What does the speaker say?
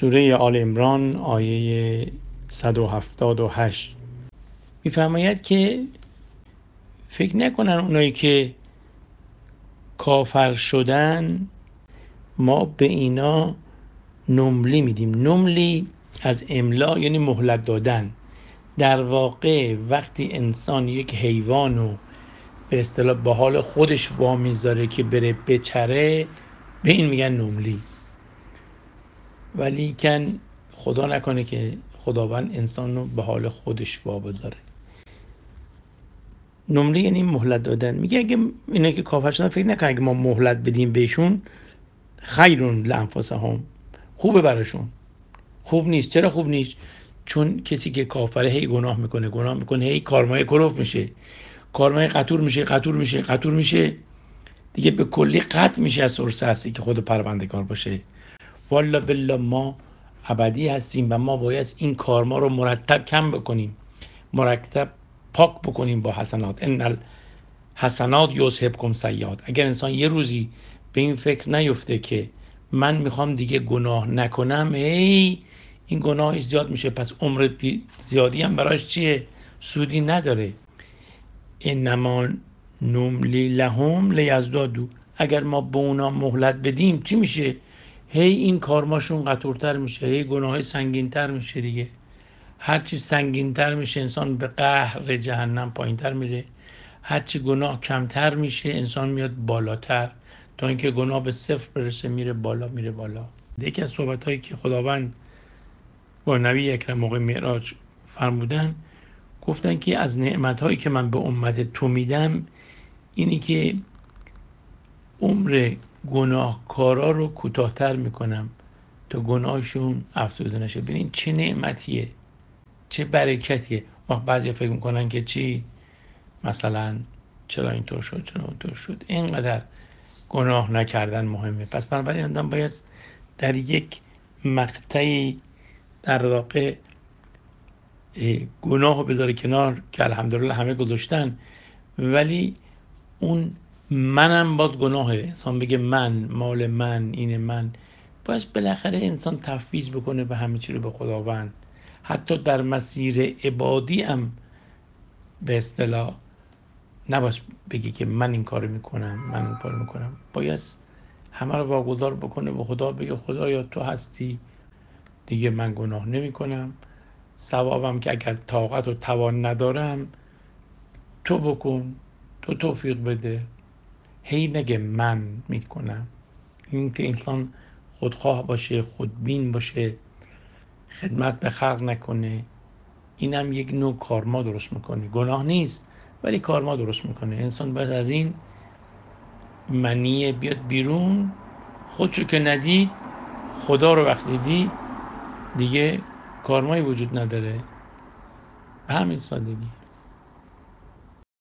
سوره آل عمران آیه 178 می‌فرماید که فکر نکنن اونایی که کافر شدن ما به اینا نملی میدیم. نملی از املا یعنی مهلت دادن. در واقع وقتی انسان یک حیوانو به اصطلاح به حال خودش وامیذاره که بره بچره، به این میگن نملی. ولی کن خدا نکنه که خداوند انسان رو به حال خودش بذاره. نملی یعنی مهلت دادن. میگه اگه اینا که کافر شدن فکر نکنن اگه ما مهلت بدیم بهشون خیرون لانفسهم، خوبه براشون. خوب نیست. چرا خوب نیست؟ چون کسی که کافره هی گناه میکنه، هی کارمای کلوف میشه، کارمای قطور میشه دیگه به کلی قطع میشه از سورس هستی که خود پروردگار باشه. والا بالله ما ابدی هستیم و ما باید این کارما رو مرتب کم بکنیم، مرتب پاک بکنیم با حسنات. ان الحسنات یذهبکم سیئات. اگر انسان یه روزی به این فکر نیفته که من میخوام دیگه گناه نکنم، این گناهش زیاد میشه، پس عمر زیادی هم براش چیه؟ سودی نداره. انما نملی لهم لیزدادوا. اگر ما به اونا مهلت بدیم چی میشه؟ این کارماشون قطورتر میشه، گناه سنگینتر میشه دیگه. هرچی سنگینتر میشه انسان به قهر جهنم پایینتر میره، هرچی گناه کمتر میشه انسان میاد بالاتر تا اینکه گناه به صفر برسه، میره بالا. یکی از صحبتایی که خداوند با نبی اکرم موقع معراج فرمودن، گفتن که از نعمتهایی که من به امت تو میدم اینی که عمر گناهکارا رو کوتاه‌تر میکنم تا گناهشون افزوده نشه. ببین چه نعمتیه، چه برکتیه. بعضی فکر میکنن که چی؟ مثلا چرا اینطور شد، اینقدر گناه نکردن مهمه. پس بنابراین آدم باید در یک مقطعی در واقع گناه رو بذاره کنار که الحمدلله همه گذاشتن، ولی اون منم باز گناهه. انسان بگه من، مال من، این من، باید بالاخره انسان تفویض بکنه به همه چی رو به خداوند. حتی در مسیر عبادی هم به اصطلاح نباید بگی که من این کارو میکنم، باید همه رو واگذار بکنه به خدا، بگه خدایا تو هستی دیگه، من گناه نمی کنم، ثوابم که اگر طاقت و توان ندارم تو بکن، تو توفیق بده. نگه من میکنم. این که انسان خودخواه باشه، خودبین باشه، خدمت به خلق نکنه، اینم یک نوع کارما درست میکنه. گناه نیست ولی کارما درست میکنه. انسان باید از این منیه بیاد بیرون. خودشو که ندید، خدا رو وقتی دید دیگه کارمایی وجود نداره. به همین سادگی.